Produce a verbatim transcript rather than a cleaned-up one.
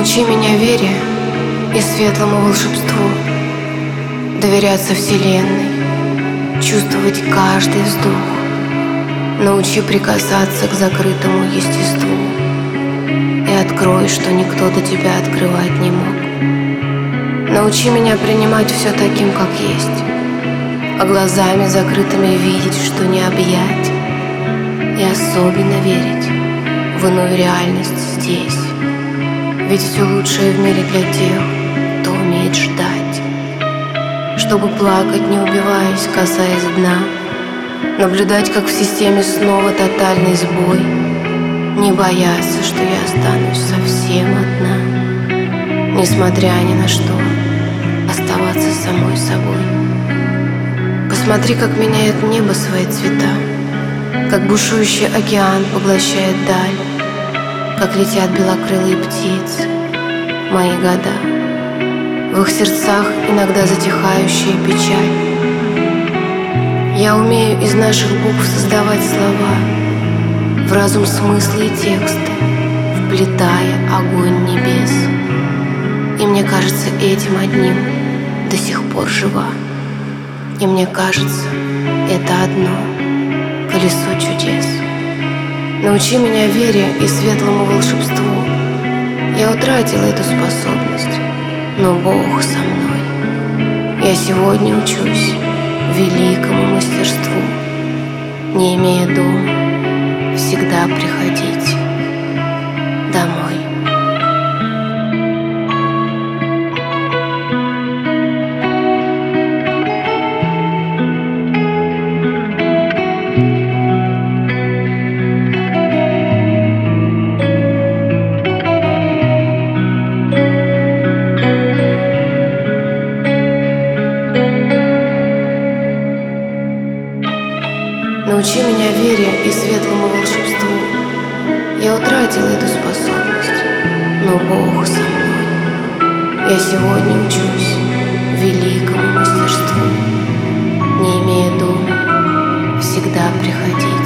Научи меня вере и светлому волшебству, доверяться Вселенной, чувствовать каждый вздох. Научи прикасаться к закрытому естеству и открой, что никто до тебя открывать не мог. Научи меня принимать все таким, как есть, а глазами закрытыми видеть, что не объять, и особенно верить в иную реальность здесь. Ведь все лучшее в мире для тех, кто умеет ждать, чтобы плакать, не убиваясь, касаясь дна, наблюдать, как в системе снова тотальный сбой, не бояться, что я останусь совсем одна, несмотря ни на что, оставаться самой собой. Посмотри, как меняет небо свои цвета, как бушующий океан поглощает даль, как летят белокрылые птицы, мои года, в их сердцах иногда затихающая печаль. Я умею из наших букв создавать слова, в разум смыслы и тексты, вплетая огонь небес. И мне кажется, этим одним до сих пор жива. И мне кажется, это одно колесо чудес. Научи меня вере и светлому волшебству. Я утратила эту способность, но Бог со мной. Я сегодня учусь великому мастерству, не имея дома, всегда приходить домой. Научи меня вере и светлому волшебству. Я утратила эту способность, но Бог со мной. Я сегодня учусь великому мастерству, не имея дома, всегда приходить